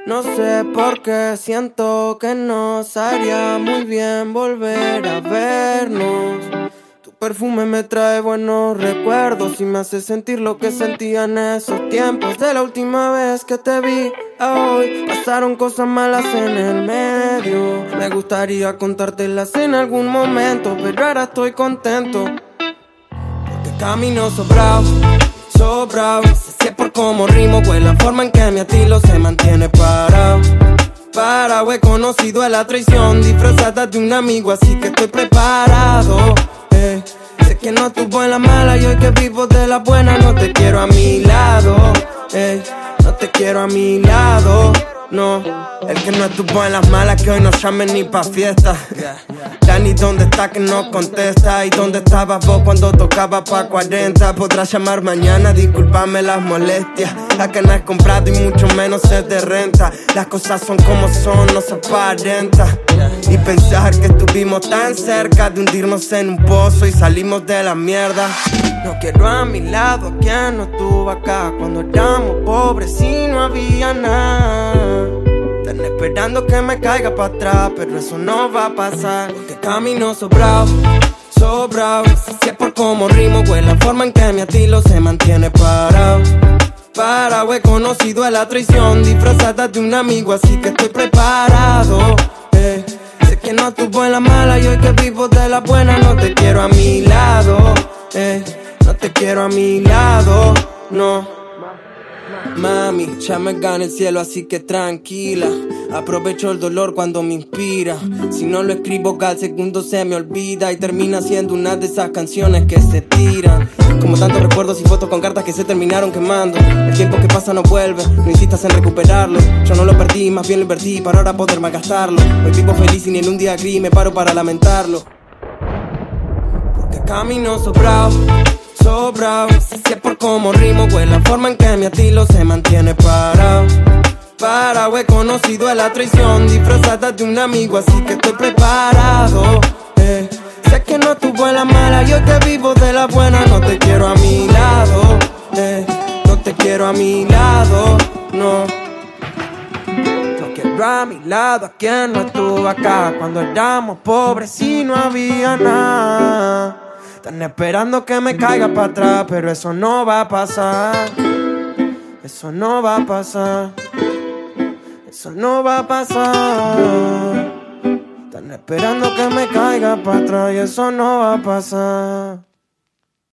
No sé por qué siento que nos haría muy bien volver a vernos. Tu perfume me trae buenos recuerdos y me hace sentir lo que sentía en esos tiempos. De la última vez que te vi a hoy, pasaron cosas malas en el medio. Me gustaría contártelas en algún momento, pero ahora estoy contento porque camino sobrado. No sé si es por cómo rimo o es la forma en que mi estilo se mantiene parado. He conocido a la traición disfrazada de un amigo, así que estoy preparado. Sé que no estuvo en la mala y hoy que vivo de la buena no te quiero a mi lado. No te quiero a mi lado, no. El que no estuvo en las malas que hoy no llame ni pa' fiesta. Dani, ¿dónde está que no contesta? ¿Y dónde estabas vos cuando tocaba pa' 40? Podrás llamar mañana, discúlpame las molestias. Acá no es comprado y mucho menos es de renta. Las cosas son como son, no se aparenta. Y pensar que estuvimos tan cerca de hundirnos en un pozo y salimos de la mierda. No quiero a mi lado a quien no estuvo acá cuando éramos pobres y no había nada. Están esperando que me caiga para atrás, pero eso no va a pasar porque camino sobrado. No sé si es por cómo rimo o es la forma en que mi estilo se mantiene parado. He conocido a la traición disfrazada de un amigo, así que estoy preparado. Sé que no estuvo en la mala y hoy que vivo de la buena no te quiero a mi lado. No te quiero a mi lado, no. Mami, ya me gana el cielo, así que tranquila. Aprovecho el dolor cuando me inspira. Si no lo escribo, cada segundo se me olvida y termina siendo una de esas canciones que se tiran. Como tantos recuerdos y fotos con cartas que se terminaron quemando. El tiempo que pasa no vuelve, no insistas en recuperarlo. Yo no lo perdí, más bien lo invertí para ahora poder malgastarlo. Hoy vivo feliz y ni en un día gris me paro para lamentarlo. Porque camino sobrado. No sé si es por cómo rimo o es la forma en que mi estilo se mantiene parado. He conocido a la traición disfrazada de un amigo, así que estoy preparado. Sé que no estuvo en la mala y hoy que vivo de la buena no te quiero a mi lado. No te quiero a mi lado, no. No quiero a mi lado a quien no estuvo acá cuando éramos pobres y no había nada. Están esperando que me caiga para atrás, pero eso no va a pasar. Eso no va a pasar. Eso no va a pasar. Están esperando que me caiga para atrás y eso no va a pasar.